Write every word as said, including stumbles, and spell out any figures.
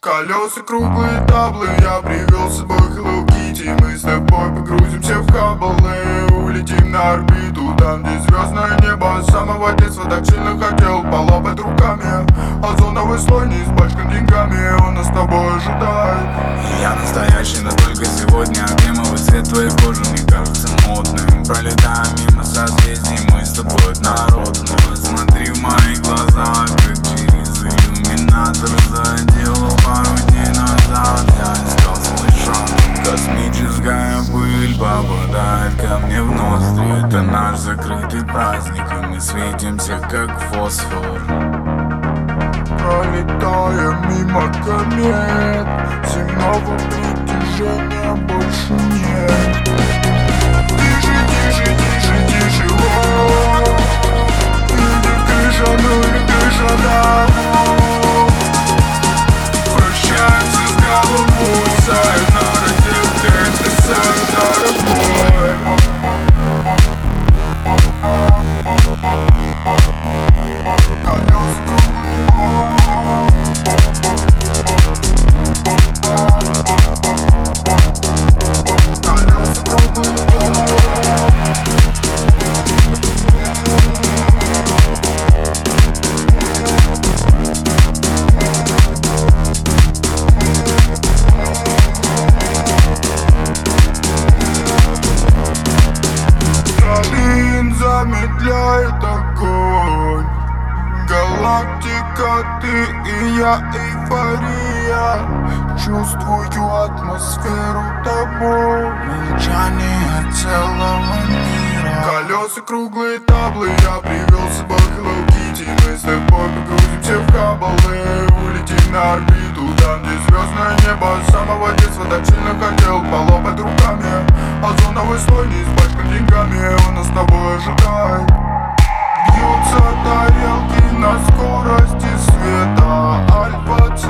Колеса круглые таблы, я привел с собой Hello Kitty. Мы с тобой погрузимся в кабалы, улетим на орбиту, там где звездное небо. С самого детства так сильно хотел полапать руками озоновый слой, не испачкан деньгами, он нас с тобой ожидает. Я настоящий, но только сегодня. Кремовый цвет твоей кожи мне кажется модным. Пролетаем мимо созвездий, мы с тобой однородны. Смотри в мои глаза, как через иллюминатор. Заделал пару дней назад, я искал свой шаг. Космическая пыль попадает ко мне в ноздри. Это наш закрытый праздник, и мы светимся как фосфор. Пролетая мимо комет, земного притяжения больше нет. Тише, тише, тише, тише, о, или крыша, ну или крыша, да. Прощаемся с головой, сайонара, детка, сайонара, бой. Замедляет огонь. Галактика, ты и я, эйфория. Чувствую атмосферу тобой, молчание целого мира. Колеса круглые таблы, я привел с собой Hello Kitty. Мы с тобой погрузимся в кабалы, улетим на орбиту, там где звездное небо. С самого детства так сильно хотел полопать руками озоновый слой, не испачкан деньгами, он нас с тобой ожидает. Бьются тарелки на скорости света, Альфа